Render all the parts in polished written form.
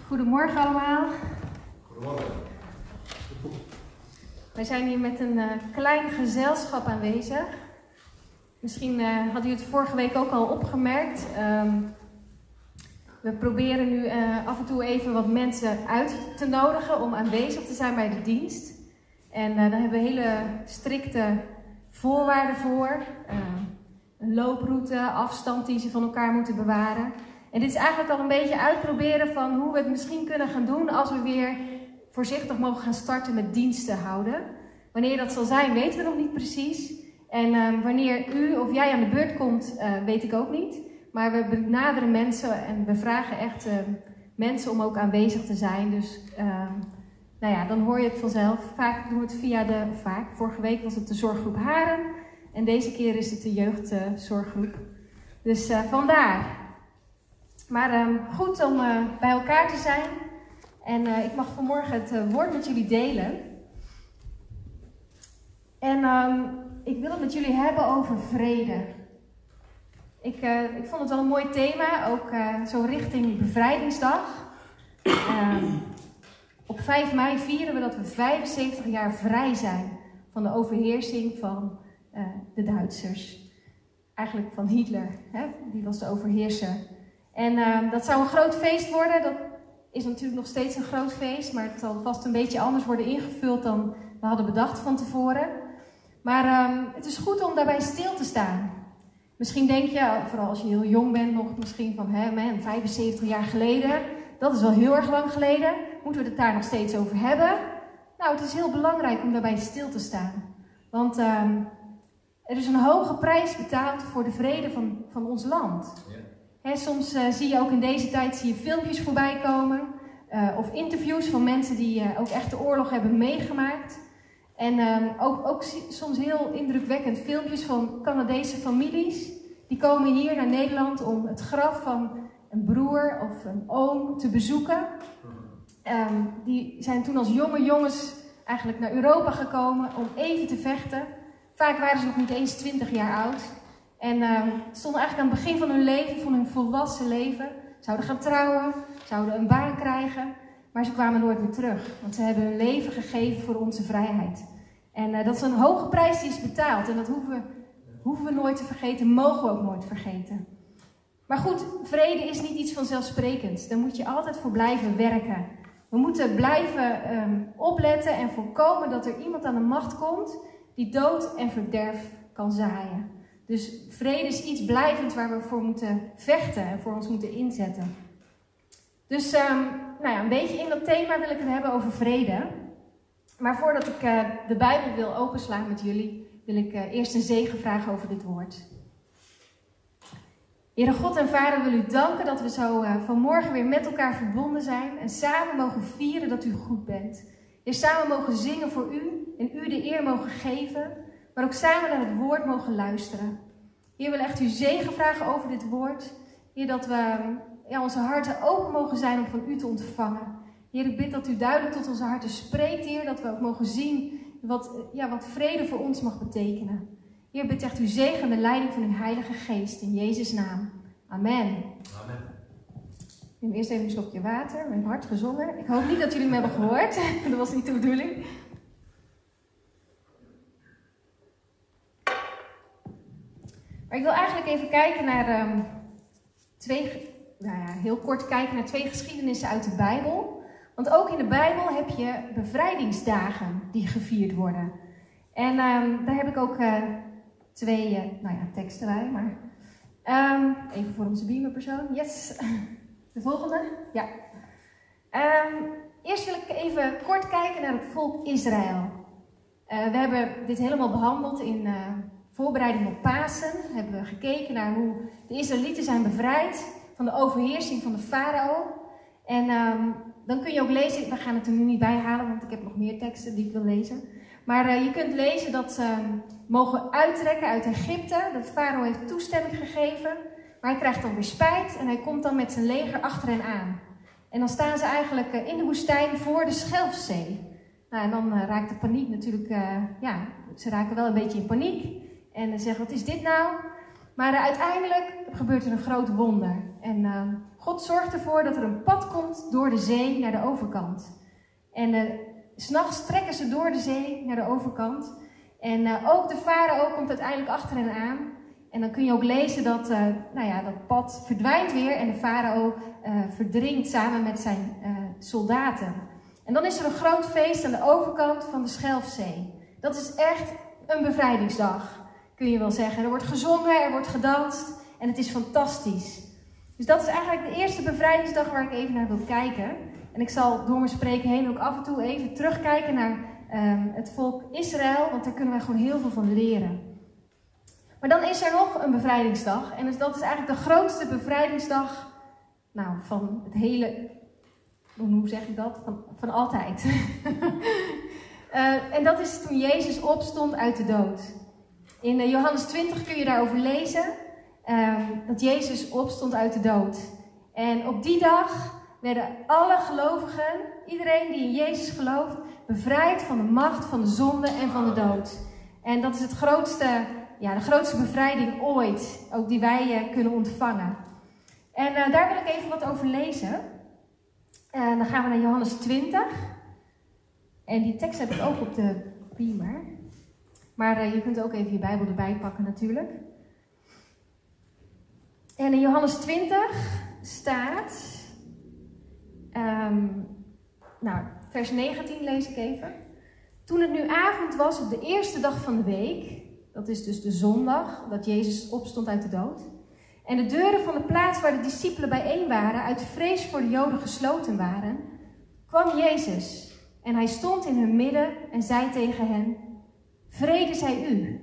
Goedemorgen allemaal. Goedemorgen. Wij zijn hier met een klein gezelschap aanwezig. Misschien had u het vorige week ook al opgemerkt. We proberen nu af en toe even wat mensen uit te nodigen om aanwezig te zijn bij de dienst. En daar hebben we hele strikte voorwaarden voor. Een looproute, afstand die ze van elkaar moeten bewaren. En dit is eigenlijk al een beetje uitproberen van hoe we het misschien kunnen gaan doen als we weer voorzichtig mogen gaan starten met diensten houden. Wanneer dat zal zijn, weten we nog niet precies. En wanneer u of jij aan de beurt komt, weet ik ook niet. Maar we benaderen mensen en we vragen echt mensen om ook aanwezig te zijn. Dus dan hoor je het vanzelf. Vaak doen we het vorige week was het de zorggroep Haren. En deze keer is het de jeugdzorggroep. Dus vandaar. Maar goed om bij elkaar te zijn. En ik mag vanmorgen het woord met jullie delen. En ik wil het met jullie hebben over vrede. Ik vond het wel een mooi thema, ook zo richting Bevrijdingsdag. Op 5 mei vieren we dat we 75 jaar vrij zijn van de overheersing van de Duitsers. Eigenlijk van Hitler, hè? Die was de overheerser. En dat zou een groot feest worden. Dat is natuurlijk nog steeds een groot feest, maar het zal vast een beetje anders worden ingevuld dan we hadden bedacht van tevoren. Maar het is goed om daarbij stil te staan. Misschien denk je, vooral als je heel jong bent, nog misschien van 75 jaar geleden. Dat is wel heel erg lang geleden. Moeten we het daar nog steeds over hebben? Nou, het is heel belangrijk om daarbij stil te staan. Want er is een hoge prijs betaald voor de vrede van ons land. Ja. Soms zie je ook in deze tijd filmpjes voorbij komen. Of interviews van mensen die ook echt de oorlog hebben meegemaakt. En ook soms heel indrukwekkend filmpjes van Canadese families. Die komen hier naar Nederland om het graf van een broer of een oom te bezoeken. Die zijn toen als jonge jongens eigenlijk naar Europa gekomen om even te vechten. Vaak waren ze nog niet eens 20 jaar oud. En stonden eigenlijk aan het begin van hun leven, van hun volwassen leven. Zouden gaan trouwen, zouden een baan krijgen. Maar ze kwamen nooit meer terug. Want ze hebben hun leven gegeven voor onze vrijheid. En dat is een hoge prijs die is betaald. En dat hoeven we nooit te vergeten, mogen we ook nooit vergeten. Maar goed, vrede is niet iets vanzelfsprekends. Daar moet je altijd voor blijven werken. We moeten blijven opletten en voorkomen dat er iemand aan de macht komt die dood en verderf kan zaaien. Dus vrede is iets blijvends waar we voor moeten vechten en voor ons moeten inzetten. Dus een beetje in dat thema wil ik het hebben over vrede. Maar voordat ik de Bijbel wil openslaan met jullie, wil ik eerst een zegen vragen over dit woord. Heere God en Vader, wil u danken dat we zo vanmorgen weer met elkaar verbonden zijn en samen mogen vieren dat u goed bent. Heer, samen mogen zingen voor u en u de eer mogen geven, maar ook samen naar het woord mogen luisteren. Heer, wil echt uw zegen vragen over dit woord. Heer, dat we onze harten open mogen zijn om van u te ontvangen. Heer, ik bid dat u duidelijk tot onze harten spreekt, Heer, dat we ook mogen zien wat vrede voor ons mag betekenen. Heer, bid echt uw zegen en de leiding van uw Heilige Geest in Jezus' naam. Amen. Amen. Ik neem eerst even een slokje water, mijn hart gezongen. Ik hoop niet dat jullie me hebben gehoord, dat was niet de bedoeling. Maar ik wil eigenlijk even kijken naar heel kort kijken naar 2 geschiedenissen uit de Bijbel. Want ook in de Bijbel heb je bevrijdingsdagen die gevierd worden. En daar heb ik ook 2 teksten bij. Maar even voor onze beamerpersoon. Yes. De volgende. Ja. Eerst wil ik even kort kijken naar het volk Israël. We hebben dit helemaal behandeld in voorbereiding op Pasen. Hebben we gekeken naar hoe de Israëlieten zijn bevrijd van de overheersing van de farao. En dan kun je ook lezen, we gaan het er nu niet bij halen, want ik heb nog meer teksten die ik wil lezen. Maar je kunt lezen dat ze mogen uittrekken uit Egypte. Dat de farao heeft toestemming gegeven. Maar hij krijgt dan weer spijt en hij komt dan met zijn leger achter hen aan. En dan staan ze eigenlijk in de woestijn voor de Schelfzee. Nou, en dan raakt de paniek natuurlijk, ze raken wel een beetje in paniek. En zeggen, wat is dit nou? Maar uiteindelijk gebeurt er een groot wonder. En God God zorgt ervoor dat er een pad komt door de zee naar de overkant. En 's nachts trekken ze door de zee naar de overkant. En ook de farao komt uiteindelijk achter hen aan. En dan kun je ook lezen dat dat pad verdwijnt weer en de farao verdrinkt samen met zijn soldaten. En dan is er een groot feest aan de overkant van de Schelfzee. Dat is echt een bevrijdingsdag, kun je wel zeggen. Er wordt gezongen, er wordt gedanst en het is fantastisch. Dus dat is eigenlijk de eerste bevrijdingsdag waar ik even naar wil kijken. En ik zal door mijn spreken heen ook af en toe even terugkijken naar het volk Israël, want daar kunnen wij gewoon heel veel van leren. Maar dan is er nog een bevrijdingsdag. En dus dat is eigenlijk de grootste bevrijdingsdag van het hele, hoe zeg ik dat? Van altijd. En dat is toen Jezus opstond uit de dood. In Johannes 20 kun je daarover lezen. Dat Jezus opstond uit de dood. En op die dag werden alle gelovigen, iedereen die in Jezus gelooft, bevrijd van de macht van de zonde en van de dood. En dat is de grootste bevrijding ooit, ook die wij kunnen ontvangen. En daar wil ik even wat over lezen. Dan gaan we naar Johannes 20. En die tekst heb ik ook op de beamer. Maar je kunt ook even je Bijbel erbij pakken natuurlijk. En in Johannes 20 staat, vers 19 lees ik even. Toen het nu avond was op de eerste dag van de week, dat is dus de zondag, dat Jezus opstond uit de dood. En de deuren van de plaats waar de discipelen bijeen waren, uit vrees voor de Joden gesloten waren, kwam Jezus. En hij stond in hun midden en zei tegen hen, vrede zij u.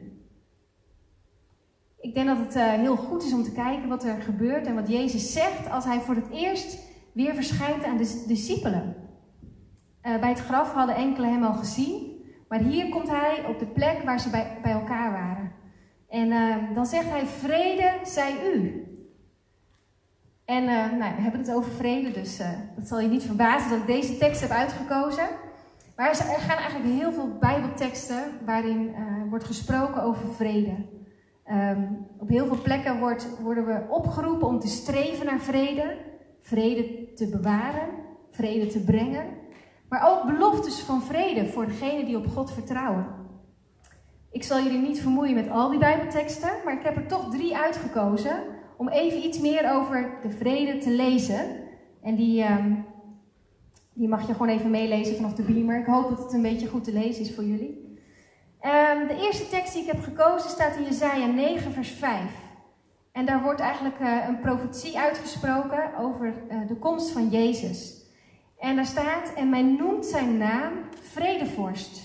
Ik denk dat het heel goed is om te kijken wat er gebeurt en wat Jezus zegt als hij voor het eerst weer verschijnt aan de discipelen. Bij het graf hadden enkele hem al gezien, maar hier komt hij op de plek waar ze bij elkaar waren. En dan zegt hij, vrede zij u. En we hebben het over vrede, dus dat zal je niet verbazen dat ik deze tekst heb uitgekozen. Maar er gaan eigenlijk heel veel Bijbelteksten waarin wordt gesproken over vrede. Op heel veel plekken worden we opgeroepen om te streven naar vrede. Vrede te bewaren, vrede te brengen. Maar ook beloftes van vrede voor degenen die op God vertrouwen. Ik zal jullie niet vermoeien met al die Bijbelteksten, maar ik heb er toch 3 uitgekozen om even iets meer over de vrede te lezen. En die mag je gewoon even meelezen vanaf de beamer. Ik hoop dat het een beetje goed te lezen is voor jullie. De eerste tekst die ik heb gekozen staat in Jesaja 9 vers 5. En daar wordt eigenlijk een profetie uitgesproken over de komst van Jezus. En daar staat, en men noemt zijn naam Vredevorst.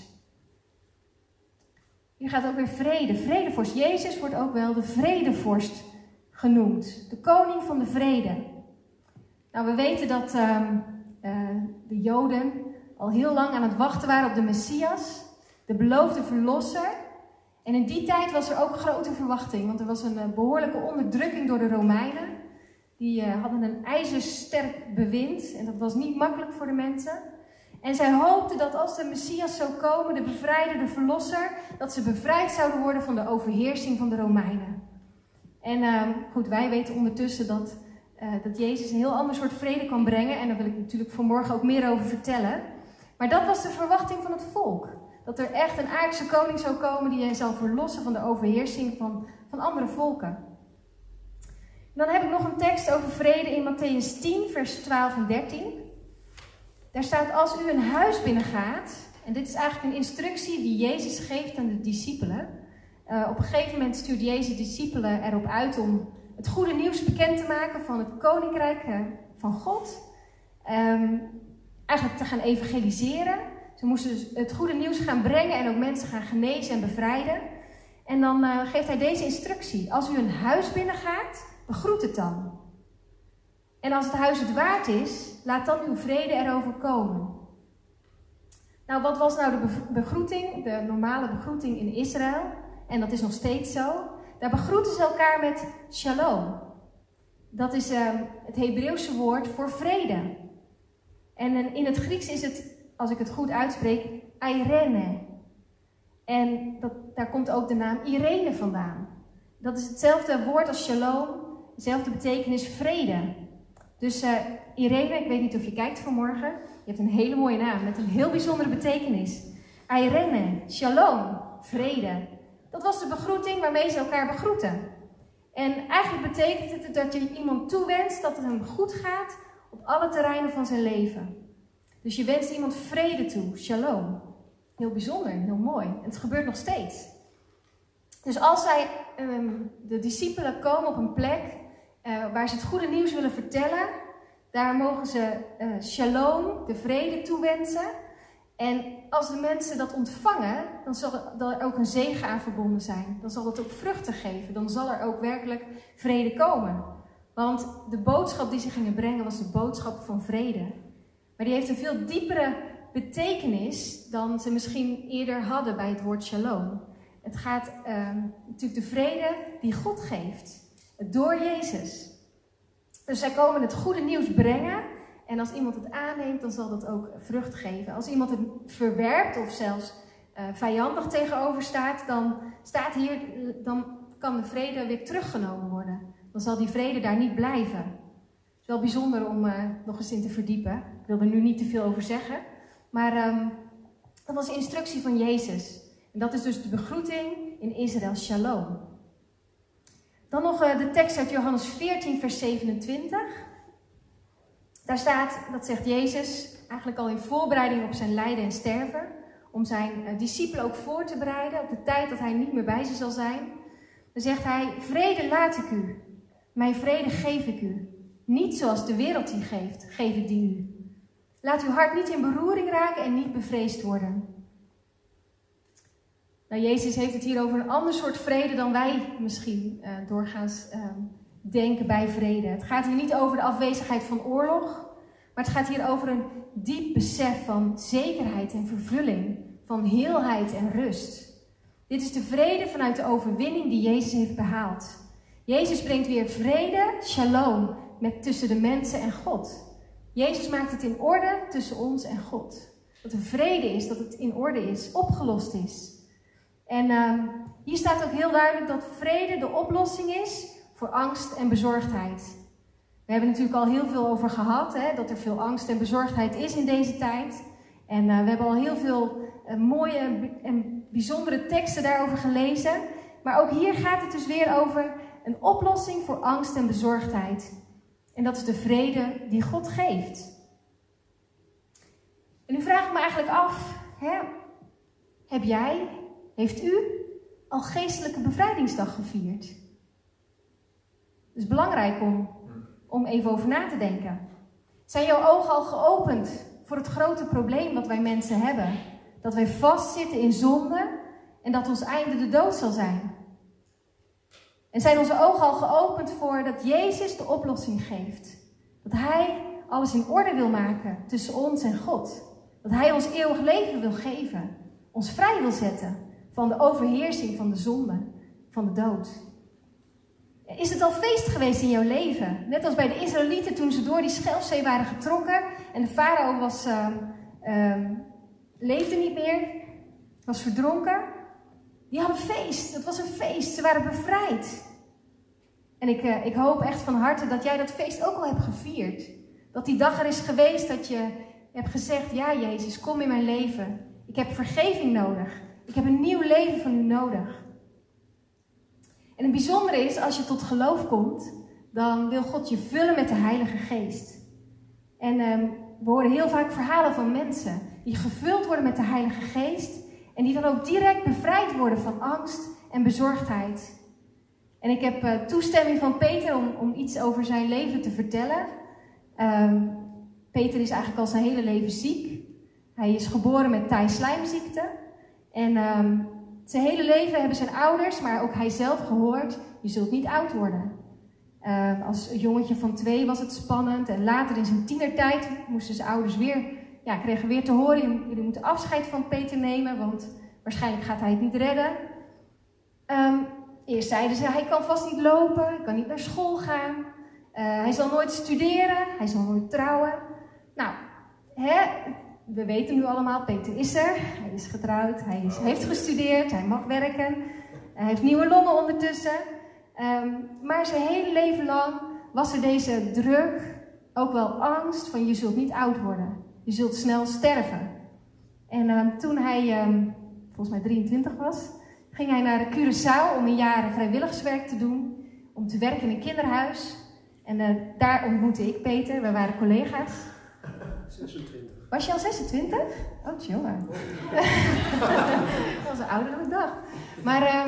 Hier gaat ook weer vrede. Vredevorst. Jezus wordt ook wel de Vredevorst genoemd. De koning van de vrede. Nou, we weten dat de Joden al heel lang aan het wachten waren op de Messias. De beloofde verlosser. En in die tijd was er ook grote verwachting. Want er was een behoorlijke onderdrukking door de Romeinen. Die hadden een ijzersterk bewind. En dat was niet makkelijk voor de mensen. En zij hoopten dat als de Messias zou komen, de bevrijder, de verlosser, dat ze bevrijd zouden worden van de overheersing van de Romeinen. En wij weten ondertussen dat Jezus een heel ander soort vrede kan brengen. En daar wil ik natuurlijk vanmorgen ook meer over vertellen. Maar dat was de verwachting van het volk. Dat er echt een aardse koning zou komen die hen zou verlossen van de overheersing van andere volken. En dan heb ik nog een tekst over vrede in Mattheüs 10, vers 12 en 13. Daar staat, als u een huis binnengaat, en dit is eigenlijk een instructie die Jezus geeft aan de discipelen. Op een gegeven moment stuurt Jezus de discipelen erop uit om het goede nieuws bekend te maken van het koninkrijk van God. Eigenlijk te gaan evangeliseren. Ze moesten dus het goede nieuws gaan brengen en ook mensen gaan genezen en bevrijden. En dan geeft hij deze instructie. Als u een huis binnengaat, begroet het dan. En als het huis het waard is, laat dan uw vrede erover komen. Nou, wat was nou de begroeting? De normale begroeting in Israël. En dat is nog steeds zo. Daar begroeten ze elkaar met shalom. Dat is het Hebreeuwse woord voor vrede. En in het Grieks is het, als ik het goed uitspreek, Irene. En daar komt ook de naam Irene vandaan. Dat is hetzelfde woord als shalom. Dezelfde betekenis vrede. Dus Irene, ik weet niet of je kijkt vanmorgen. Je hebt een hele mooie naam met een heel bijzondere betekenis. Irene, shalom, vrede. Dat was de begroeting waarmee ze elkaar begroeten. En eigenlijk betekent het dat je iemand toewenst dat het hem goed gaat op alle terreinen van zijn leven. Dus je wenst iemand vrede toe, shalom. Heel bijzonder, heel mooi. En het gebeurt nog steeds. Dus als de discipelen komen op een plek waar ze het goede nieuws willen vertellen, daar mogen ze shalom, de vrede, toewensen. En als de mensen dat ontvangen, dan zal er ook een zegen aan verbonden zijn. Dan zal dat ook vruchten geven. Dan zal er ook werkelijk vrede komen. Want de boodschap die ze gingen brengen was de boodschap van vrede. Maar die heeft een veel diepere betekenis dan ze misschien eerder hadden bij het woord shalom. Het gaat natuurlijk de vrede die God geeft. Door Jezus. Dus zij komen het goede nieuws brengen. En als iemand het aanneemt, dan zal dat ook vrucht geven. Als iemand het verwerpt of zelfs vijandig tegenover staat, dan kan de vrede weer teruggenomen worden. Dan zal die vrede daar niet blijven. Het is wel bijzonder om nog eens in te verdiepen. Ik wil er nu niet te veel over zeggen. Maar dat was de instructie van Jezus. En dat is dus de begroeting in Israël, shalom. Dan nog de tekst uit Johannes 14, vers 27. Daar staat, dat zegt Jezus, eigenlijk al in voorbereiding op zijn lijden en sterven. Om zijn discipelen ook voor te bereiden op de tijd dat hij niet meer bij ze zal zijn. Dan zegt hij, vrede laat ik u. Mijn vrede geef ik u. Niet zoals de wereld die geeft, geef ik die u. Laat uw hart niet in beroering raken en niet bevreesd worden. Nou, Jezus heeft het hier over een ander soort vrede dan wij misschien doorgaans denken bij vrede. Het gaat hier niet over de afwezigheid van oorlog, maar het gaat hier over een diep besef van zekerheid en vervulling, van heelheid en rust. Dit is de vrede vanuit de overwinning die Jezus heeft behaald. Jezus brengt weer vrede, shalom, tussen de mensen en God. Jezus maakt het in orde tussen ons en God. Dat er vrede is, dat het in orde is, opgelost is. En hier staat ook heel duidelijk dat vrede de oplossing is voor angst en bezorgdheid. We hebben natuurlijk al heel veel over gehad, dat er veel angst en bezorgdheid is in deze tijd. En we hebben al heel veel mooie en bijzondere teksten daarover gelezen. Maar ook hier gaat het dus weer over een oplossing voor angst en bezorgdheid. En dat is de vrede die God geeft. En nu vraag ik me eigenlijk af, heeft u al geestelijke bevrijdingsdag gevierd? Het is belangrijk om even over na te denken. Zijn jouw ogen al geopend voor het grote probleem wat wij mensen hebben? Dat wij vastzitten in zonde en dat ons einde de dood zal zijn. En zijn onze ogen al geopend voor dat Jezus de oplossing geeft? Dat Hij alles in orde wil maken tussen ons en God. Dat Hij ons eeuwig leven wil geven. Ons vrij wil zetten van de overheersing van de zonde, van de dood. Is het al feest geweest in jouw leven? Net als bij de Israëlieten toen ze door die Schelfzee waren getrokken. En de farao leefde niet meer. Was verdronken. Die hadden feest. Het was een feest. Ze waren bevrijd. En ik hoop echt van harte dat jij dat feest ook al hebt gevierd. Dat die dag er is geweest dat je hebt gezegd, ja Jezus, kom in mijn leven. Ik heb vergeving nodig. Ik heb een nieuw leven van u nodig. En het bijzondere is, als je tot geloof komt, dan wil God je vullen met de Heilige Geest. En we horen heel vaak verhalen van mensen die gevuld worden met de Heilige Geest. En die dan ook direct bevrijd worden van angst en bezorgdheid. En ik heb toestemming van Peter om iets over zijn leven te vertellen. Peter is eigenlijk al zijn hele leven ziek. Hij is geboren met taai-slijmziekte. En zijn hele leven hebben zijn ouders, maar ook hij zelf gehoord, je zult niet oud worden. Als jongetje van 2 was het spannend. En later in zijn tienertijd moesten zijn ouders kregen weer te horen, jullie moeten afscheid van Peter nemen, want waarschijnlijk gaat hij het niet redden. Eerst zeiden ze, hij kan vast niet lopen, hij kan niet naar school gaan. Hij zal nooit studeren, hij zal nooit trouwen. Nou, we weten nu allemaal, Peter is er. Hij is getrouwd, hij heeft gestudeerd, hij mag werken. Hij heeft nieuwe longen ondertussen. Maar zijn hele leven lang was er deze druk ook wel angst van je zult niet oud worden. Je zult snel sterven. En toen hij, volgens mij 23 was, ging hij naar Curaçao om een jaar vrijwilligerswerk te doen. Om te werken in een kinderhuis. En daar ontmoette ik Peter, we waren collega's. 26. Was je al 26? Oh, jongen. Dat was ouder dan ik dacht. Maar,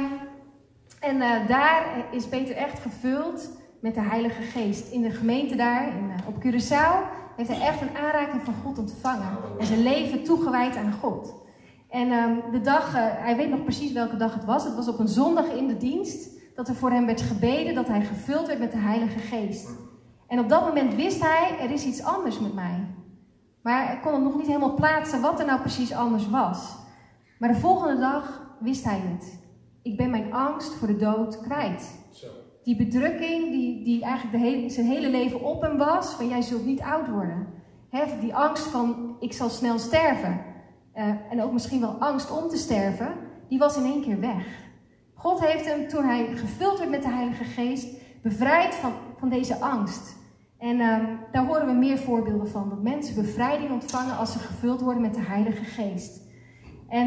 daar is Peter echt gevuld met de Heilige Geest. In de gemeente daar, op Curaçao, heeft hij echt een aanraking van God ontvangen. En zijn leven toegewijd aan God. En de dag, hij weet nog precies welke dag het was. Het was op een zondag in de dienst. Dat er voor hem werd gebeden, dat hij gevuld werd met de Heilige Geest. En op dat moment wist hij, er is iets anders met mij. Maar hij kon het nog niet helemaal plaatsen wat er nou precies anders was. Maar de volgende dag wist hij het. Ik ben mijn angst voor de dood kwijt. Die bedrukking die eigenlijk zijn hele leven op hem was, van jij zult niet oud worden. Die angst van ik zal snel sterven. En ook misschien wel angst om te sterven, die was in één keer weg. God heeft hem, toen hij gevuld werd met de Heilige Geest, bevrijd van deze angst. En daar horen we meer voorbeelden van. Dat mensen bevrijding ontvangen als ze gevuld worden met de Heilige Geest. En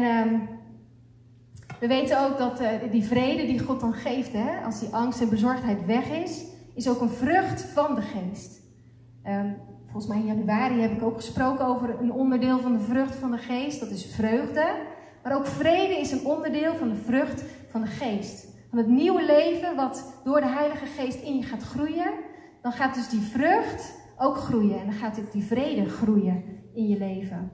we weten ook dat die vrede die God dan geeft, als die angst en bezorgdheid weg is ook een vrucht van de Geest. Volgens mij in januari heb ik ook gesproken over een onderdeel van de vrucht van de Geest. Dat is vreugde. Maar ook vrede is een onderdeel van de vrucht van de Geest. Van het nieuwe leven wat door de Heilige Geest in je gaat groeien. Dan gaat dus die vrucht ook groeien. En dan gaat die vrede groeien in je leven.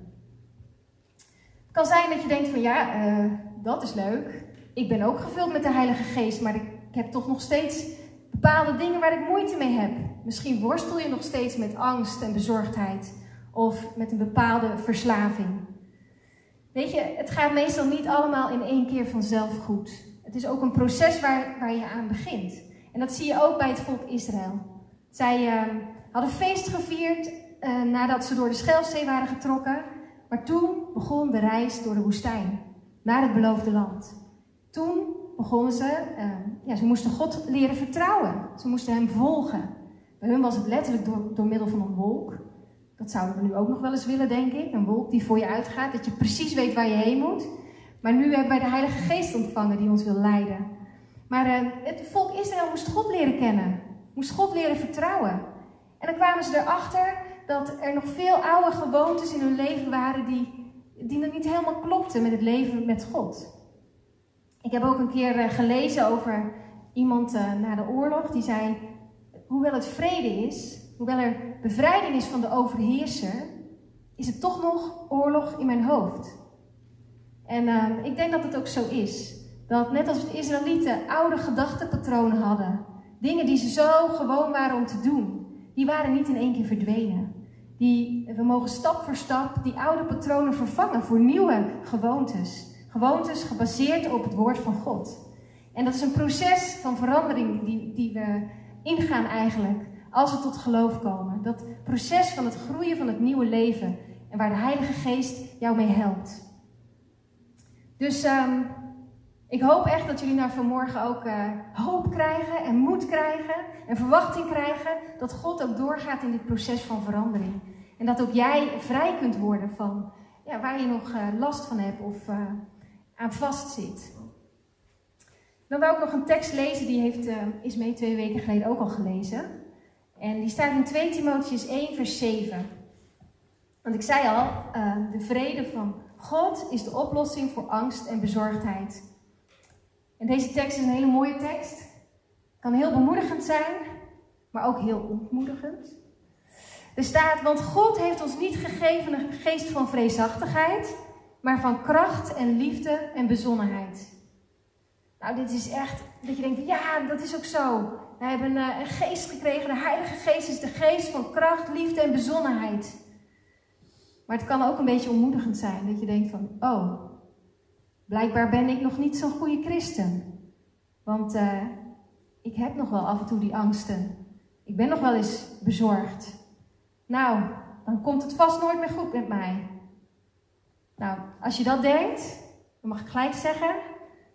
Het kan zijn dat je denkt van dat is leuk. Ik ben ook gevuld met de Heilige Geest. Maar ik heb toch nog steeds bepaalde dingen waar ik moeite mee heb. Misschien worstel je nog steeds met angst en bezorgdheid. Of met een bepaalde verslaving. Weet je, het gaat meestal niet allemaal in één keer vanzelf goed. Het is ook een proces waar je aan begint. En dat zie je ook bij het volk Israël. Zij hadden feest gevierd nadat ze door de Schelfzee waren getrokken. Maar toen begon de reis door de woestijn naar het beloofde land. Toen begonnen ze moesten God leren vertrouwen. Ze moesten hem volgen. Bij hun was het letterlijk door middel van een wolk. Dat zouden we nu ook nog wel eens willen, denk ik. Een wolk die voor je uitgaat, dat je precies weet waar je heen moet. Maar nu hebben wij de Heilige Geest ontvangen die ons wil leiden. Maar het volk Israël moest God leren kennen. Moest God leren vertrouwen. En dan kwamen ze erachter dat er nog veel oude gewoontes in hun leven waren die nog niet helemaal klopten met het leven met God. Ik heb ook een keer gelezen over iemand na de oorlog die zei, hoewel het vrede is, hoewel er bevrijding is van de overheerser, is het toch nog oorlog in mijn hoofd. En ik denk dat het ook zo is. Dat net als de Israëlieten oude gedachtenpatronen hadden, dingen die ze zo gewoon waren om te doen, die waren niet in één keer verdwenen. We mogen stap voor stap die oude patronen vervangen voor nieuwe gewoontes. Gewoontes gebaseerd op het woord van God. En dat is een proces van verandering die we ingaan eigenlijk als we tot geloof komen. Dat proces van het groeien van het nieuwe leven. En waar de Heilige Geest jou mee helpt. Dus ik hoop echt dat jullie nou vanmorgen ook hoop krijgen en moed krijgen. En verwachting krijgen dat God ook doorgaat in dit proces van verandering. En dat ook jij vrij kunt worden van waar je nog last van hebt of aan vastzit. Dan wil ik nog een tekst lezen, die heeft Ismee 2 weken geleden ook al gelezen. En die staat in 2 Timotheüs 1 vers 7. Want ik zei al, de vrede van God is de oplossing voor angst en bezorgdheid. En deze tekst is een hele mooie tekst. Kan heel bemoedigend zijn, maar ook heel ontmoedigend. Er staat, want God heeft ons niet gegeven een geest van vreesachtigheid, maar van kracht en liefde en bezonnenheid. Nou, dit is echt, dat je denkt, ja, dat is ook zo. We hebben een geest gekregen, de Heilige Geest is de geest van kracht, liefde en bezonnenheid. Maar het kan ook een beetje ontmoedigend zijn, dat je denkt van, oh, blijkbaar ben ik nog niet zo'n goede christen. Want ik heb nog wel af en toe die angsten. Ik ben nog wel eens bezorgd. Nou, dan komt het vast nooit meer goed met mij. Nou, als je dat denkt, dan mag ik gelijk zeggen,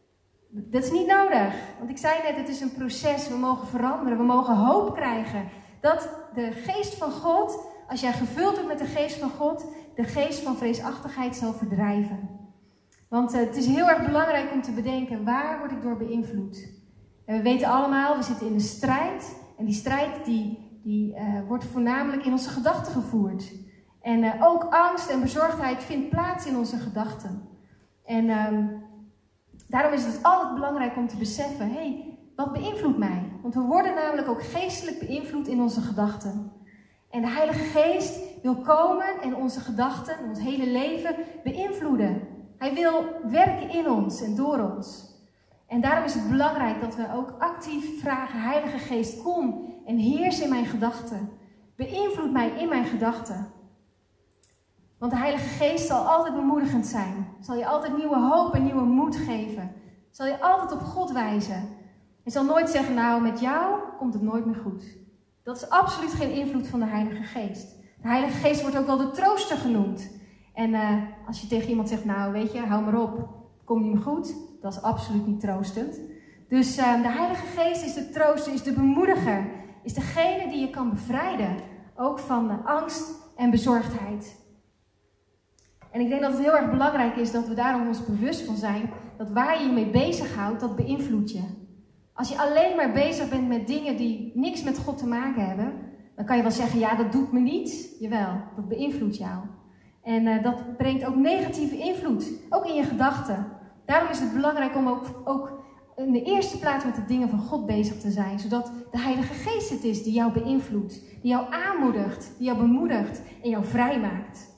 dat is niet nodig. Want ik zei net, het is een proces, we mogen veranderen, we mogen hoop krijgen. Dat de geest van God, als jij gevuld wordt met de geest van God, de geest van vreesachtigheid zal verdrijven. Want het is heel erg belangrijk om te bedenken, waar word ik door beïnvloed? En we weten allemaal, we zitten in een strijd. En die strijd die wordt voornamelijk in onze gedachten gevoerd. En ook angst en bezorgdheid vindt plaats in onze gedachten. En daarom is het altijd belangrijk om te beseffen, wat beïnvloedt mij? Want we worden namelijk ook geestelijk beïnvloed in onze gedachten. En de Heilige Geest wil komen en onze gedachten, ons hele leven beïnvloeden. Hij wil werken in ons en door ons. En daarom is het belangrijk dat we ook actief vragen, Heilige Geest, kom en heers in mijn gedachten. Beïnvloed mij in mijn gedachten. Want de Heilige Geest zal altijd bemoedigend zijn. Zal je altijd nieuwe hoop en nieuwe moed geven. Zal je altijd op God wijzen. Hij zal nooit zeggen, nou met jou komt het nooit meer goed. Dat is absoluut geen invloed van de Heilige Geest. De Heilige Geest wordt ook wel de trooster genoemd. En als je tegen iemand zegt, nou weet je, hou maar op, het komt niet meer goed. Dat is absoluut niet troostend. Dus de Heilige Geest is de trooster, is de bemoediger. Is degene die je kan bevrijden. Ook van angst en bezorgdheid. En ik denk dat het heel erg belangrijk is dat we daarom ons bewust van zijn. Dat waar je je mee bezighoudt, dat beïnvloedt je. Als je alleen maar bezig bent met dingen die niks met God te maken hebben. Dan kan je wel zeggen, ja dat doet me niets. Jawel, dat beïnvloedt jou. En dat brengt ook negatieve invloed. Ook in je gedachten. Daarom is het belangrijk om ook in de eerste plaats met de dingen van God bezig te zijn. Zodat de Heilige Geest het is die jou beïnvloedt. Die jou aanmoedigt. Die jou bemoedigt. En jou vrijmaakt.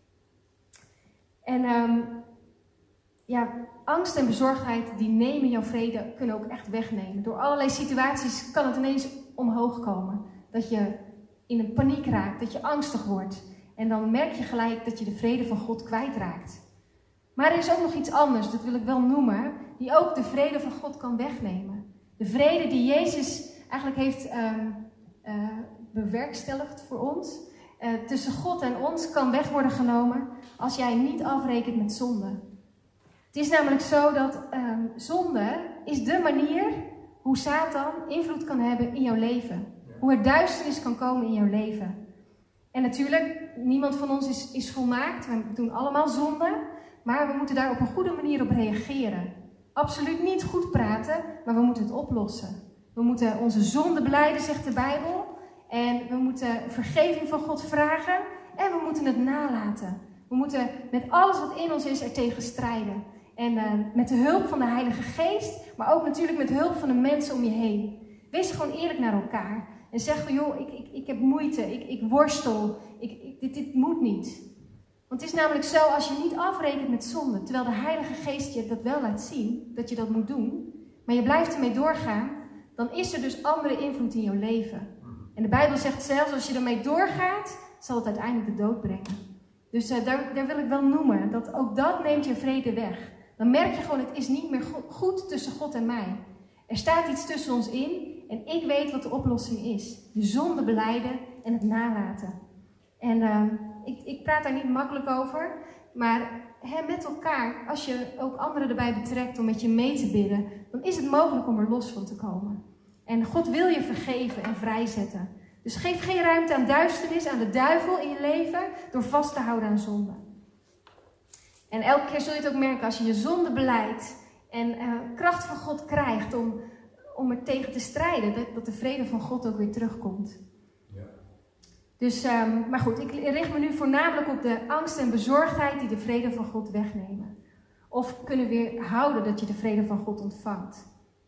En angst en bezorgdheid die nemen jouw vrede, kunnen ook echt wegnemen. Door allerlei situaties kan het ineens omhoog komen. Dat je in een paniek raakt. Dat je angstig wordt. En dan merk je gelijk dat je de vrede van God kwijtraakt. Maar er is ook nog iets anders, dat wil ik wel noemen, die ook de vrede van God kan wegnemen. De vrede die Jezus eigenlijk heeft bewerkstelligd voor ons, tussen God en ons, kan weg worden genomen als jij niet afrekent met zonde. Het is namelijk zo dat zonde is de manier hoe Satan invloed kan hebben in jouw leven. Hoe er duisternis kan komen in jouw leven. En natuurlijk, niemand van ons is volmaakt, we doen allemaal zonde. Maar we moeten daar op een goede manier op reageren. Absoluut niet goed praten, maar we moeten het oplossen. We moeten onze zonde belijden, zegt de Bijbel. En we moeten vergeving van God vragen. En we moeten het nalaten. We moeten met alles wat in ons is er tegen strijden. En met de hulp van de Heilige Geest, maar ook natuurlijk met de hulp van de mensen om je heen. Wees gewoon eerlijk naar elkaar. En zeg, joh, ik heb moeite, ik worstel, dit moet niet. Want het is namelijk zo, als je niet afrekent met zonde, terwijl de Heilige Geest je dat wel laat zien, dat je dat moet doen, maar je blijft ermee doorgaan, dan is er dus andere invloed in jouw leven. En de Bijbel zegt zelfs, als je ermee doorgaat, zal het uiteindelijk de dood brengen. Dus daar wil ik wel noemen, dat ook dat neemt je vrede weg. Dan merk je gewoon, het is niet meer goed tussen God en mij. Er staat iets tussen ons in en ik weet wat de oplossing is. De zonde belijden en het nalaten. En ik praat daar niet makkelijk over, maar met elkaar, als je ook anderen erbij betrekt om met je mee te bidden, dan is het mogelijk om er los van te komen. En God wil je vergeven en vrijzetten. Dus geef geen ruimte aan duisternis, aan de duivel in je leven, door vast te houden aan zonde. En elke keer zul je het ook merken als je je zonde belijdt en kracht van God krijgt om er tegen te strijden, dat de vrede van God ook weer terugkomt. Ja. Dus, maar goed, ik richt me nu voornamelijk op de angst en bezorgdheid die de vrede van God wegnemen. Of kunnen weerhouden dat je de vrede van God ontvangt.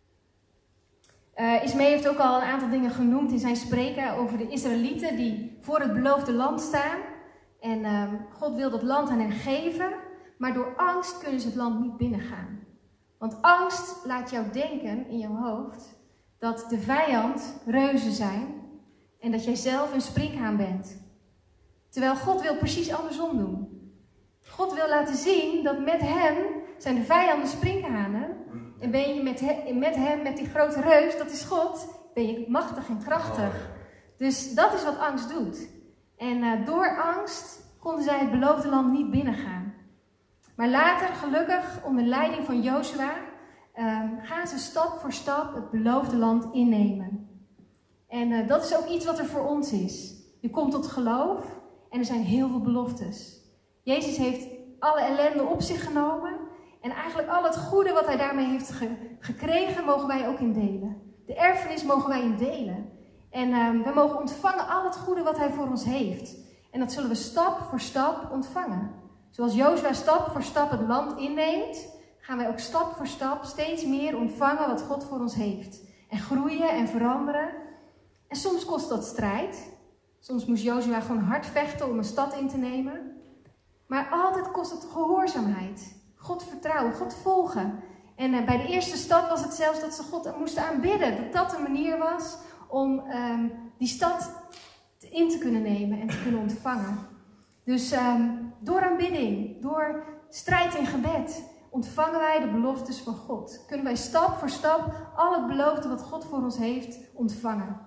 Ismee heeft ook al een aantal dingen genoemd in zijn spreken over de Israëlieten die voor het beloofde land staan. En God wil dat land aan hen geven, maar door angst kunnen ze het land niet binnengaan. Want angst laat jou denken in jouw hoofd dat de vijand reuzen zijn en dat jij zelf een sprinkhaan bent. Terwijl God wil precies andersom doen. God wil laten zien dat met hem zijn de vijanden sprinkhanen. En ben je met hem, met die grote reus, dat is God, ben je machtig en krachtig. Dus dat is wat angst doet. En door angst konden zij het beloofde land niet binnengaan. Maar later, gelukkig, onder leiding van Jozua, gaan ze stap voor stap het beloofde land innemen. En dat is ook iets wat er voor ons is. Je komt tot geloof en er zijn heel veel beloftes. Jezus heeft alle ellende op zich genomen. En eigenlijk al het goede wat hij daarmee heeft gekregen, mogen wij ook in delen. De erfenis mogen wij in delen. En we mogen ontvangen al het goede wat hij voor ons heeft. En dat zullen we stap voor stap ontvangen. Zoals Jozua stap voor stap het land inneemt, gaan wij ook stap voor stap steeds meer ontvangen wat God voor ons heeft. En groeien en veranderen. En soms kost dat strijd. Soms moest Jozua gewoon hard vechten om een stad in te nemen. Maar altijd kost het gehoorzaamheid. God vertrouwen, God volgen. En bij de eerste stad was het zelfs dat ze God moesten aanbidden. Dat dat een manier was om die stad in te kunnen nemen en te kunnen ontvangen. Dus door aanbidding, door strijd en gebed, ontvangen wij de beloftes van God. Kunnen wij stap voor stap al het beloofde wat God voor ons heeft ontvangen.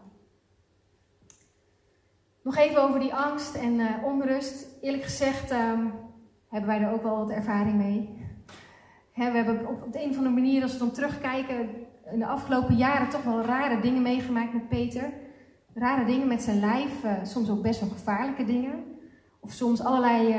Nog even over die angst en onrust. Eerlijk gezegd hebben wij er ook wel wat ervaring mee. We hebben op de een of andere manier, als we dan terugkijken, in de afgelopen jaren toch wel rare dingen meegemaakt met Peter. Rare dingen met zijn lijf, soms ook best wel gevaarlijke dingen. Of soms allerlei,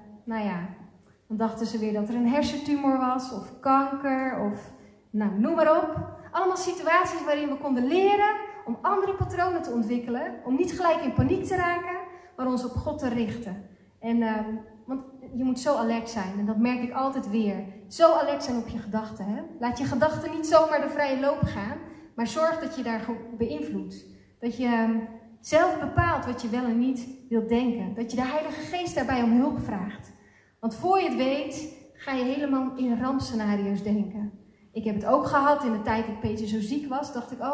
dan dachten ze weer dat er een hersentumor was, of kanker, of noem maar op. Allemaal situaties waarin we konden leren om andere patronen te ontwikkelen. Om niet gelijk in paniek te raken, maar ons op God te richten. Want je moet zo alert zijn, en dat merk ik altijd weer. Zo alert zijn op je gedachten. Hè? Laat je gedachten niet zomaar de vrije loop gaan, maar zorg dat je daar beïnvloedt. Dat je zelf bepaalt wat je wel en niet wilt denken. Dat je de Heilige Geest daarbij om hulp vraagt. Want voor je het weet, ga je helemaal in rampscenario's denken. Ik heb het ook gehad in de tijd dat Peter zo ziek was. Dacht ik,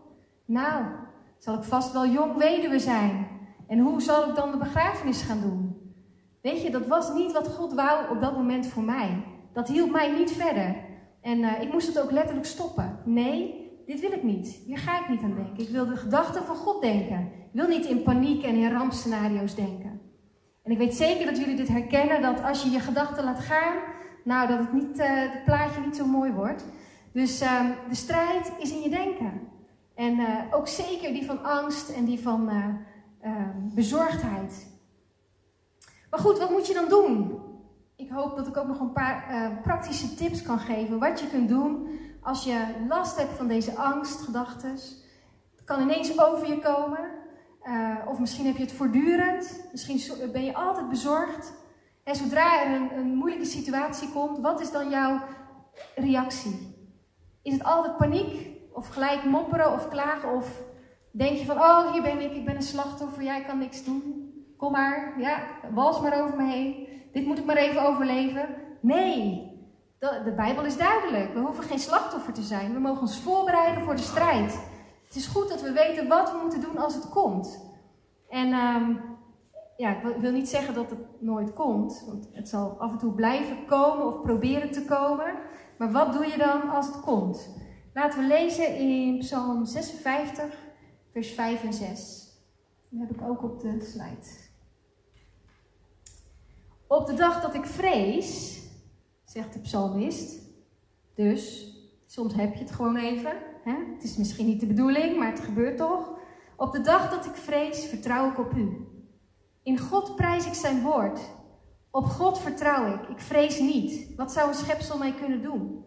zal ik vast wel jong weduwe zijn. En hoe zal ik dan de begrafenis gaan doen? Weet je, dat was niet wat God wou op dat moment voor mij. Dat hielp mij niet verder. En ik moest het ook letterlijk stoppen. Nee, dit wil ik niet. Hier ga ik niet aan denken. Ik wil de gedachten van God denken. Ik wil niet in paniek en in rampscenario's denken. En ik weet zeker dat jullie dit herkennen, dat als je je gedachten laat gaan, dat het plaatje niet zo mooi wordt. Dus de strijd is in je denken. En ook zeker die van angst en die van bezorgdheid. Maar goed, wat moet je dan doen? Ik hoop dat ik ook nog een paar praktische tips kan geven. Wat je kunt doen als je last hebt van deze angstgedachten. Het kan ineens over je komen. Of misschien heb je het voortdurend. Misschien ben je altijd bezorgd. En zodra er een moeilijke situatie komt, wat is dan jouw reactie? Is het altijd paniek? Of gelijk mopperen of klagen? Of denk je van, hier ben ik ben een slachtoffer, jij kan niks doen. Kom maar, wals maar over me heen. Dit moet ik maar even overleven. Nee, de Bijbel is duidelijk. We hoeven geen slachtoffer te zijn. We mogen ons voorbereiden voor de strijd. Het is goed dat we weten wat we moeten doen als het komt. En ik wil niet zeggen dat het nooit komt. Want het zal af en toe blijven komen of proberen te komen. Maar wat doe je dan als het komt? Laten we lezen in Psalm 56, vers 5 en 6. Dat heb ik ook op de slide. Op de dag dat ik vrees, zegt de psalmist, dus soms heb je het gewoon even. Hè? Het is misschien niet de bedoeling, maar het gebeurt toch. Op de dag dat ik vrees, vertrouw ik op u. In God prijs ik zijn woord. Op God vertrouw ik. Ik vrees niet. Wat zou een schepsel mij kunnen doen?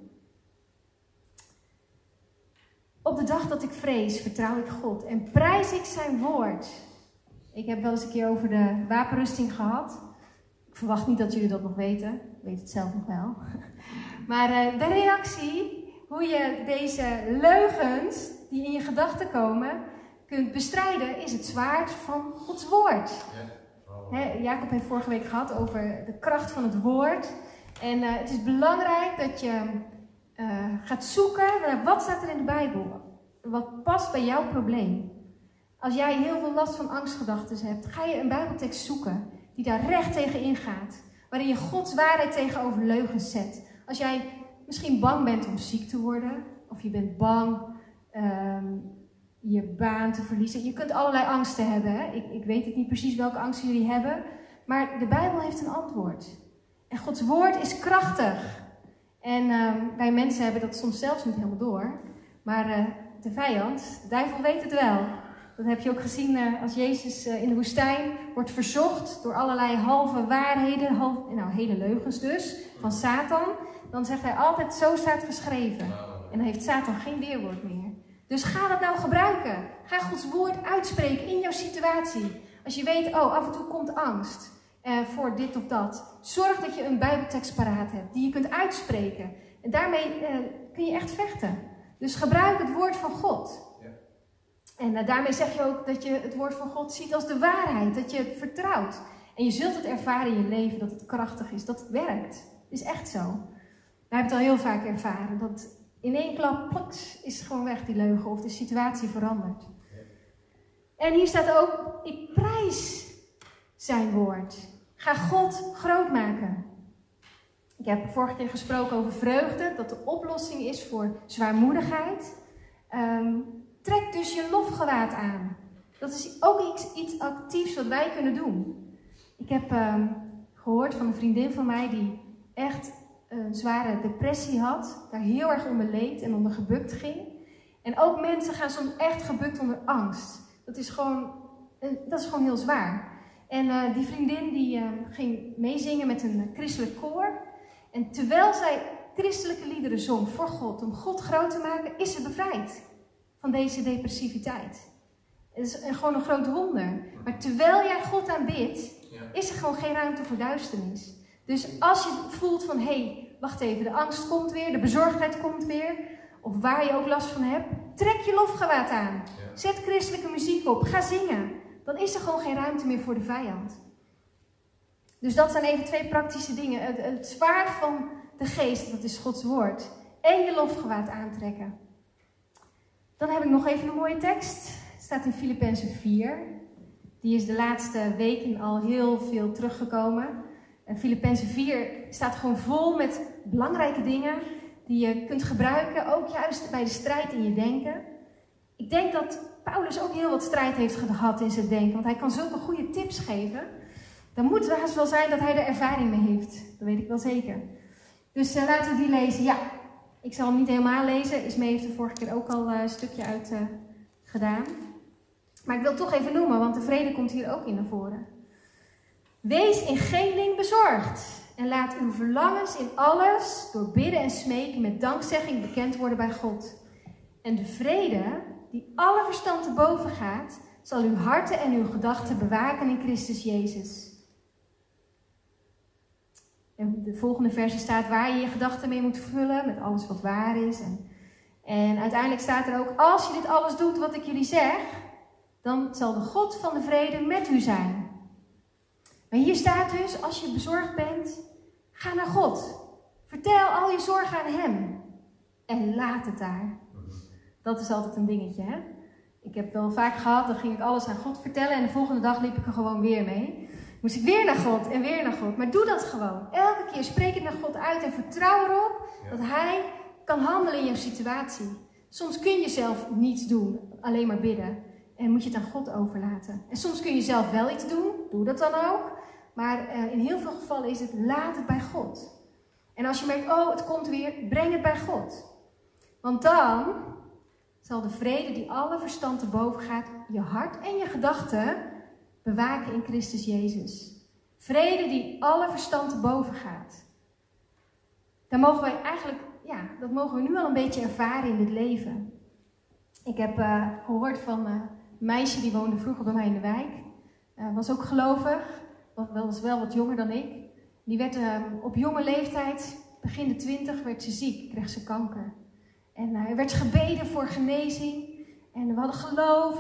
Op de dag dat ik vrees, vertrouw ik God en prijs ik zijn woord. Ik heb wel eens een keer over de wapenrusting gehad. Ik verwacht niet dat jullie dat nog weten. Ik weet het zelf nog wel. Maar de reactie, hoe je deze leugens die in je gedachten komen, kunt bestrijden, is het zwaard van Gods woord. Jacob heeft vorige week gehad over de kracht van het woord. En het is belangrijk dat je gaat zoeken naar wat staat er in de Bijbel. Wat past bij jouw probleem. Als jij heel veel last van angstgedachten hebt, ga je een Bijbeltekst zoeken die daar recht tegen ingaat. Waarin je Gods waarheid tegenover leugens zet. Als jij misschien bang bent om ziek te worden, of je bent bang je baan te verliezen. Je kunt allerlei angsten hebben. Hè? Ik weet het niet precies welke angsten jullie hebben. Maar de Bijbel heeft een antwoord. En Gods woord is krachtig. En wij mensen hebben dat soms zelfs niet helemaal door. Maar de vijand, de duivel weet het wel. Dat heb je ook gezien als Jezus in de woestijn wordt verzocht door allerlei halve waarheden, hele leugens dus, van Satan. Dan zegt hij altijd, zo staat geschreven. En dan heeft Satan geen weerwoord meer. Dus ga dat nou gebruiken. Ga Gods woord uitspreken in jouw situatie. Als je weet, af en toe komt angst voor dit of dat. Zorg dat je een Bijbeltekst paraat hebt die je kunt uitspreken. En daarmee kun je echt vechten. Dus gebruik het woord van God. Ja. En daarmee zeg je ook dat je het woord van God ziet als de waarheid. Dat je het vertrouwt. En je zult het ervaren in je leven dat het krachtig is. Dat het werkt. Het is echt zo. We hebben het al heel vaak ervaren. Dat in één klap, plaks, is het gewoon weg die leugen. Of de situatie verandert. En hier staat ook, ik prijs zijn woord. Ga God groot maken. Ik heb vorige keer gesproken over vreugde. Dat de oplossing is voor zwaarmoedigheid. Trek dus je lofgewaad aan. Dat is ook iets actiefs wat wij kunnen doen. Ik heb gehoord van een vriendin van mij die echt een zware depressie had. Daar heel erg onder leed en onder gebukt ging. En ook mensen gaan soms echt gebukt onder angst. Dat is gewoon heel zwaar. En die vriendin die ging meezingen met een christelijk koor. En terwijl zij christelijke liederen zong voor God, om God groot te maken, is ze bevrijd van deze depressiviteit. Het is gewoon een groot wonder. Maar terwijl jij God aanbidt, is er gewoon geen ruimte voor duisternis. Dus als je voelt van, wacht even, de angst komt weer, de bezorgdheid komt weer, of waar je ook last van hebt, trek je lofgewaad aan. Zet christelijke muziek op, ga zingen. Dan is er gewoon geen ruimte meer voor de vijand. Dus dat zijn even 2 praktische dingen. Het zwaard van de geest, dat is Gods woord. En je lofgewaad aantrekken. Dan heb ik nog even een mooie tekst. Het staat in Filippenzen 4. Die is de laatste weken al heel veel teruggekomen. En Filippenzen 4 staat gewoon vol met belangrijke dingen die je kunt gebruiken. Ook juist bij de strijd in je denken. Ik denk dat Paulus ook heel wat strijd heeft gehad in zijn denken. Want hij kan zulke goede tips geven. Dan moet het haast wel zijn dat hij er ervaring mee heeft. Dat weet ik wel zeker. Dus laten we die lezen. Ja, ik zal hem niet helemaal lezen. Ismee heeft er vorige keer ook al een stukje uit gedaan. Maar ik wil het toch even noemen, want de vrede komt hier ook in naar voren. Wees in geen ding bezorgd. En laat uw verlangens in alles door bidden en smeken met dankzegging bekend worden bij God. En de vrede, die alle verstand te boven gaat, zal uw harten en uw gedachten bewaken in Christus Jezus. En de volgende verse staat waar je je gedachten mee moet vullen, met alles wat waar is. En uiteindelijk staat er ook, als je dit alles doet wat ik jullie zeg, dan zal de God van de vrede met u zijn. Maar hier staat dus, als je bezorgd bent, ga naar God. Vertel al je zorgen aan hem. En laat het daar. Dat is altijd een dingetje, hè? Ik heb wel vaak gehad, dan ging ik alles aan God vertellen en de volgende dag liep ik er gewoon weer mee. Moest ik weer naar God en weer naar God. Maar doe dat gewoon. Elke keer spreek het naar God uit en vertrouw erop dat hij kan handelen in jouw situatie. Soms kun je zelf niets doen, alleen maar bidden. En moet je het aan God overlaten. En soms kun je zelf wel iets doen, doe dat dan ook. Maar in heel veel gevallen is het, laat het bij God. En als je merkt, het komt weer, breng het bij God. Want dan zal de vrede die alle verstand te boven gaat, je hart en je gedachten bewaken in Christus Jezus. Vrede die alle verstand te boven gaat. Daar mogen wij eigenlijk, dat mogen we nu al een beetje ervaren in dit leven. Ik heb gehoord van een meisje die woonde vroeger bij mij in de wijk. Was ook gelovig, was wel wat jonger dan ik. Die werd op jonge leeftijd, begin de 20, werd ze ziek, kreeg ze kanker. En er werd gebeden voor genezing. En we hadden geloof,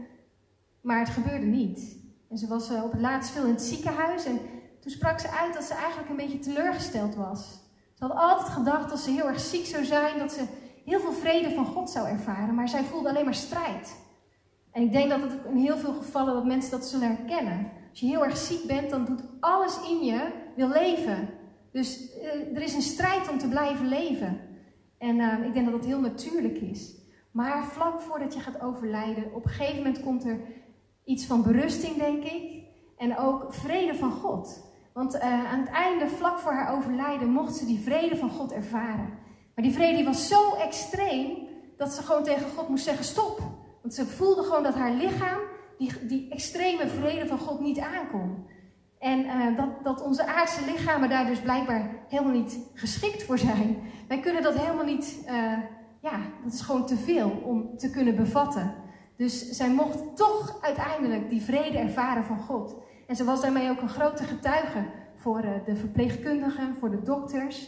maar het gebeurde niet. En ze was op het laatst veel in het ziekenhuis. En toen sprak ze uit dat ze eigenlijk een beetje teleurgesteld was. Ze had altijd gedacht dat ze heel erg ziek zou zijn, dat ze heel veel vrede van God zou ervaren. Maar zij voelde alleen maar strijd. En ik denk dat het in heel veel gevallen dat mensen dat zullen herkennen. Als je heel erg ziek bent, dan doet alles in je wil leven. Dus er is een strijd om te blijven leven. En ik denk dat dat heel natuurlijk is. Maar vlak voordat je gaat overlijden, op een gegeven moment komt er iets van berusting, denk ik. En ook vrede van God. Want aan het einde, vlak voor haar overlijden, mocht ze die vrede van God ervaren. Maar die vrede was zo extreem, dat ze gewoon tegen God moest zeggen, stop. Want Want ze voelde gewoon dat haar lichaam die extreme vrede van God niet aankon. En dat onze aardse lichamen daar dus blijkbaar helemaal niet geschikt voor zijn. Wij kunnen dat helemaal niet, dat is gewoon te veel om te kunnen bevatten. Dus zij mocht toch uiteindelijk die vrede ervaren van God. En ze was daarmee ook een grote getuige voor de verpleegkundigen, voor de dokters.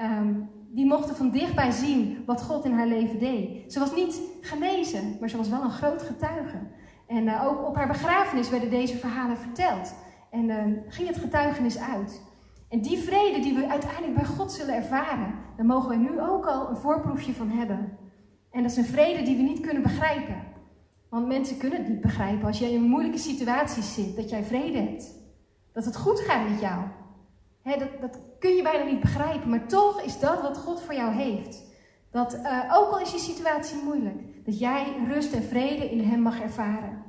Die mochten van dichtbij zien wat God in haar leven deed. Ze was niet genezen, maar ze was wel een groot getuige. En ook op haar begrafenis werden deze verhalen verteld. En ging het getuigenis uit. En die vrede die we uiteindelijk bij God zullen ervaren, daar mogen wij nu ook al een voorproefje van hebben. En dat is een vrede die we niet kunnen begrijpen. Want mensen kunnen het niet begrijpen als jij in moeilijke situaties zit, dat jij vrede hebt. Dat het goed gaat met jou. Dat kun je bijna niet begrijpen, maar toch is dat wat God voor jou heeft. Dat ook al is je situatie moeilijk, dat jij rust en vrede in hem mag ervaren.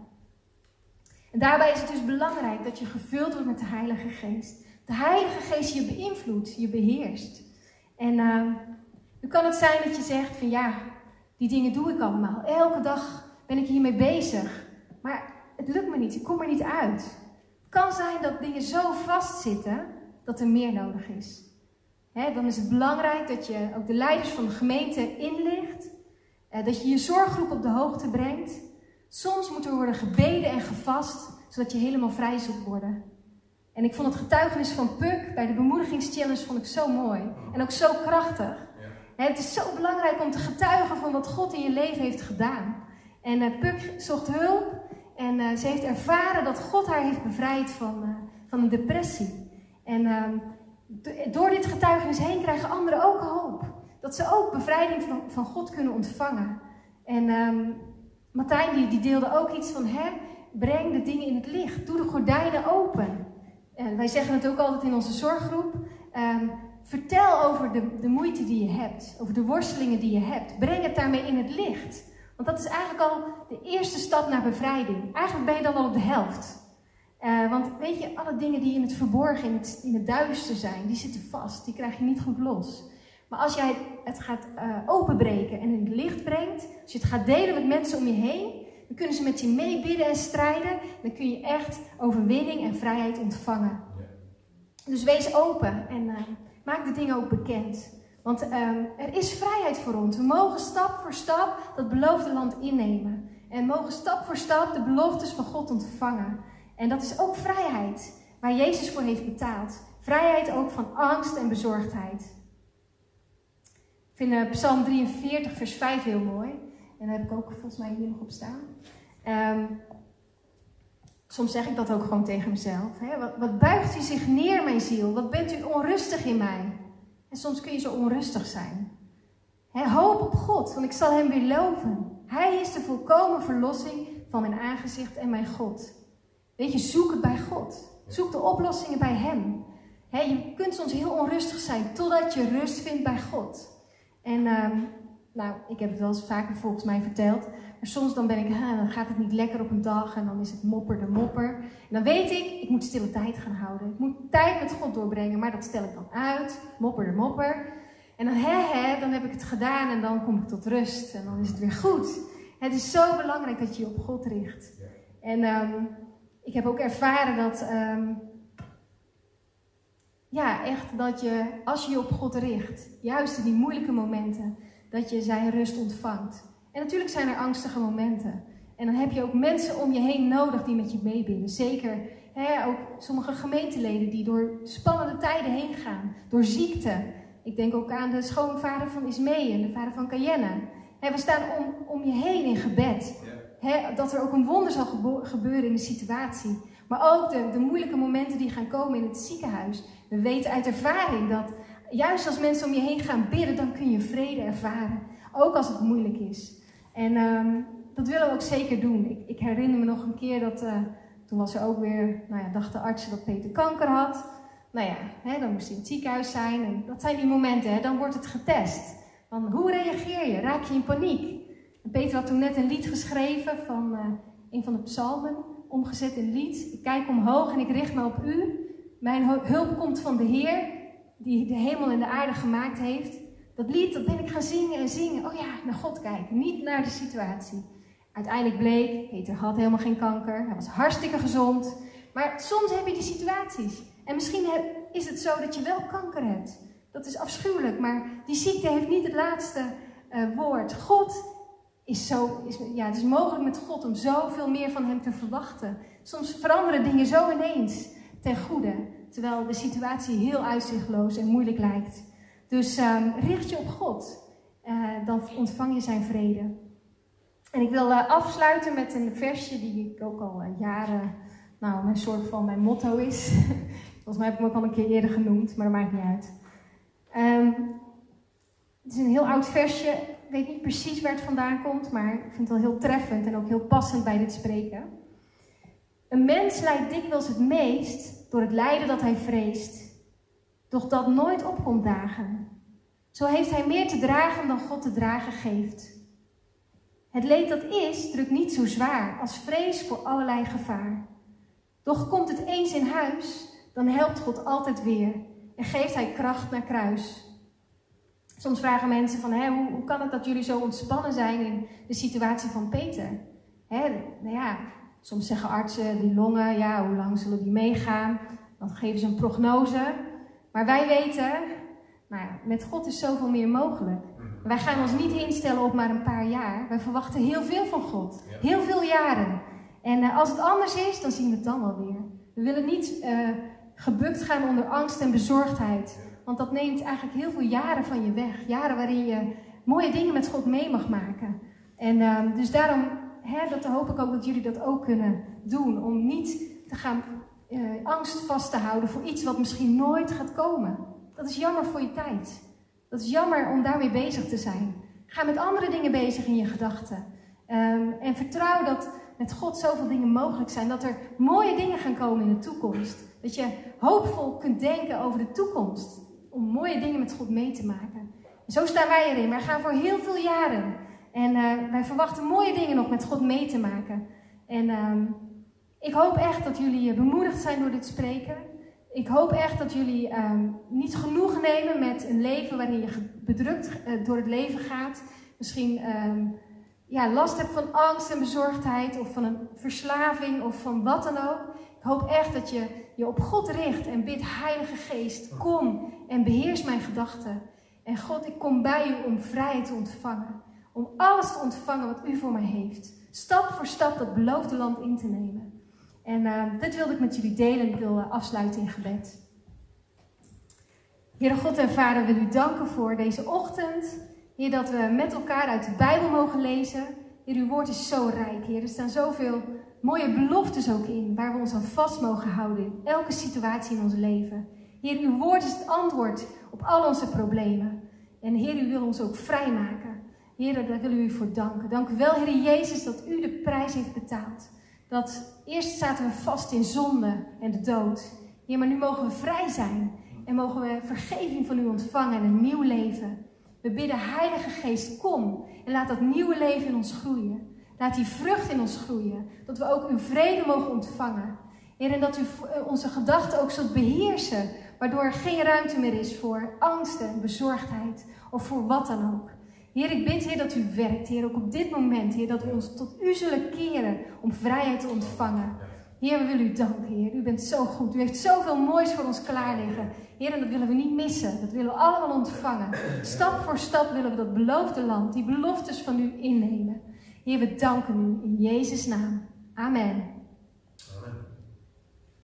En daarbij is het dus belangrijk dat je gevuld wordt met de Heilige Geest. De Heilige Geest je beïnvloedt, je beheerst. En nu kan het zijn dat je zegt van ja, die dingen doe ik allemaal. Elke dag ben ik hiermee bezig. Maar het lukt me niet, ik kom er niet uit. Het kan zijn dat dingen zo vastzitten dat er meer nodig is. Dan is het belangrijk dat je ook de leiders van de gemeente inlicht. Dat je je zorggroep op de hoogte brengt. Soms moet er worden gebeden en gevast, zodat je helemaal vrij zult worden. En ik vond het getuigenis van Puk bij de bemoedigingschallenge vond ik zo mooi. En ook zo krachtig. Het is zo belangrijk om te getuigen van wat God in je leven heeft gedaan. En Puk zocht hulp en ze heeft ervaren dat God haar heeft bevrijd van een depressie. En door dit getuigenis heen krijgen anderen ook hoop. Dat ze ook bevrijding van God kunnen ontvangen. En Martijn die deelde ook iets van, breng de dingen in het licht. Doe de gordijnen open. En wij zeggen het ook altijd in onze zorggroep. Vertel over de moeite die je hebt. Over de worstelingen die je hebt. Breng het daarmee in het licht. Want dat is eigenlijk al de eerste stap naar bevrijding. Eigenlijk ben je dan al op de helft. Want weet je, alle dingen die in het verborgen, in het duister zijn, die zitten vast. Die krijg je niet goed los. Maar als jij het gaat openbreken en in het licht brengt, als je het gaat delen met mensen om je heen, dan kunnen ze met je meebidden en strijden. Dan kun je echt overwinning en vrijheid ontvangen. Dus wees open en maak de dingen ook bekend. Want er is vrijheid voor ons. We mogen stap voor stap dat beloofde land innemen. En mogen stap voor stap de beloftes van God ontvangen. En dat is ook vrijheid, waar Jezus voor heeft betaald. Vrijheid ook van angst en bezorgdheid. Ik vind Psalm 43 vers 5 heel mooi. En daar heb ik ook volgens mij hier nog op staan. Soms zeg ik dat ook gewoon tegen mezelf. Wat buigt u zich neer, mijn ziel? Wat bent u onrustig in mij? En soms kun je zo onrustig zijn. Hoop op God, want ik zal hem weer loven. Hij is de volkomen verlossing van mijn aangezicht en mijn God. Weet je, zoek het bij God. Zoek de oplossingen bij hem. Je kunt soms heel onrustig zijn totdat je rust vindt bij God. En ik heb het wel eens vaker volgens mij verteld. Maar soms dan dan gaat het niet lekker op een dag en dan is het mopper de mopper. En dan weet ik moet stille tijd gaan houden. Ik moet tijd met God doorbrengen, maar dat stel ik dan uit. Mopper de mopper. En dan dan heb ik het gedaan en dan kom ik tot rust. En dan is het weer goed. Het is zo belangrijk dat je je op God richt. En ik heb ook ervaren dat, echt dat je, als je je op God richt, juist in die moeilijke momenten, dat je zijn rust ontvangt. En natuurlijk zijn er angstige momenten. En dan heb je ook mensen om je heen nodig die met je meebidden. Zeker ook sommige gemeenteleden die door spannende tijden heen gaan, door ziekte. Ik denk ook aan de schoonvader van Ismee en de vader van Cayenne. We staan om je heen in gebed. Dat er ook een wonder zal gebeuren in de situatie. Maar ook de moeilijke momenten die gaan komen in het ziekenhuis. We weten uit ervaring dat juist als mensen om je heen gaan bidden, dan kun je vrede ervaren. Ook als het moeilijk is. En dat willen we ook zeker doen. Ik herinner me nog een keer dat, toen was er ook weer, dachten de artsen dat Peter kanker had. Dan moest hij in het ziekenhuis zijn. En dat zijn die momenten, dan wordt het getest. Van, hoe reageer je? Raak je in paniek? En Peter had toen net een lied geschreven van een van de psalmen, omgezet in lied. Ik kijk omhoog en ik richt me op u. Mijn hulp komt van de Heer, die de hemel en de aarde gemaakt heeft. Dat lied, dat ben ik gaan zingen en zingen. Oh ja, naar God kijken, niet naar de situatie. Uiteindelijk bleek, Peter had helemaal geen kanker. Hij was hartstikke gezond. Maar soms heb je die situaties. En misschien is het zo dat je wel kanker hebt. Dat is afschuwelijk, maar die ziekte heeft niet het laatste woord. God het is mogelijk met God om zoveel meer van hem te verwachten. Soms veranderen dingen zo ineens ten goede. Terwijl de situatie heel uitzichtloos en moeilijk lijkt. Dus richt je op God. Dan ontvang je zijn vrede. En ik wil afsluiten met een versje die ik ook al jaren, een soort van mijn motto is. Volgens mij heb ik hem ook al een keer eerder genoemd, maar dat maakt niet uit. Het is een heel oud versje. Ik weet niet precies waar het vandaan komt, maar ik vind het wel heel treffend en ook heel passend bij dit spreken. Een mens lijdt dikwijls het meest door het lijden dat hij vreest, doch dat nooit opkomt dagen. Zo heeft hij meer te dragen dan God te dragen geeft. Het leed dat is, drukt niet zo zwaar als vrees voor allerlei gevaar. Doch komt het eens in huis, dan helpt God altijd weer en geeft hij kracht naar kruis. Soms vragen mensen van, hoe kan het dat jullie zo ontspannen zijn in de situatie van Peter? Soms zeggen artsen, die longen, hoe lang zullen die meegaan? Dan geven ze een prognose. Maar wij weten, met God is zoveel meer mogelijk. Wij gaan ons niet instellen op maar een paar jaar. Wij verwachten heel veel van God. Heel veel jaren. En als het anders is, dan zien we het dan wel weer. We willen niet gebukt gaan onder angst en bezorgdheid. Want dat neemt eigenlijk heel veel jaren van je weg. Jaren waarin je mooie dingen met God mee mag maken. En dus daarom dat hoop ik ook dat jullie dat ook kunnen doen. Om niet te gaan angst vast te houden voor iets wat misschien nooit gaat komen. Dat is jammer voor je tijd. Dat is jammer om daarmee bezig te zijn. Ga met andere dingen bezig in je gedachten. En vertrouw dat met God zoveel dingen mogelijk zijn. Dat er mooie dingen gaan komen in de toekomst. Dat je hoopvol kunt denken over de toekomst. Om mooie dingen met God mee te maken. En zo staan wij erin. Wij gaan voor heel veel jaren. En wij verwachten mooie dingen nog met God mee te maken. En ik hoop echt dat jullie bemoedigd zijn door dit spreken. Ik hoop echt dat jullie niet genoeg nemen met een leven waarin je bedrukt door het leven gaat. Misschien last hebt van angst en bezorgdheid of van een verslaving of van wat dan ook. Ik hoop echt dat je je op God richt en bidt, Heilige Geest, kom en beheers mijn gedachten. En God, ik kom bij u om vrijheid te ontvangen. Om alles te ontvangen wat u voor mij heeft. Stap voor stap dat beloofde land in te nemen. En dit wilde ik met jullie delen en ik wil afsluiten in gebed. Heere God en Vader, wil u danken voor deze ochtend. Heer, dat we met elkaar uit de Bijbel mogen lezen. Heer, uw woord is zo rijk, Heer. Er staan zoveel mooie beloftes ook in, waar we ons aan vast mogen houden in elke situatie in ons leven. Heer, uw woord is het antwoord op al onze problemen. En Heer, u wil ons ook vrijmaken. Heer, daar willen we u voor danken. Dank u wel, Heer Jezus, dat u de prijs heeft betaald. Dat eerst zaten we vast in zonde en de dood. Heer, maar nu mogen we vrij zijn. En mogen we vergeving van u ontvangen en een nieuw leven. We bidden, Heilige Geest, kom en laat dat nieuwe leven in ons groeien. Laat die vrucht in ons groeien. Dat we ook uw vrede mogen ontvangen. Heer, en dat u onze gedachten ook zult beheersen. Waardoor er geen ruimte meer is voor angsten en bezorgdheid. Of voor wat dan ook. Heer, ik bid, Heer, dat u werkt. Heer, ook op dit moment, Heer, dat we ons tot u zullen keren om vrijheid te ontvangen. Heer, we willen u danken, Heer. U bent zo goed. U heeft zoveel moois voor ons klaar liggen. Heer, en dat willen we niet missen. Dat willen we allemaal ontvangen. Stap voor stap willen we dat beloofde land, die beloftes van u innemen. Heer, we danken u in Jezus' naam. Amen.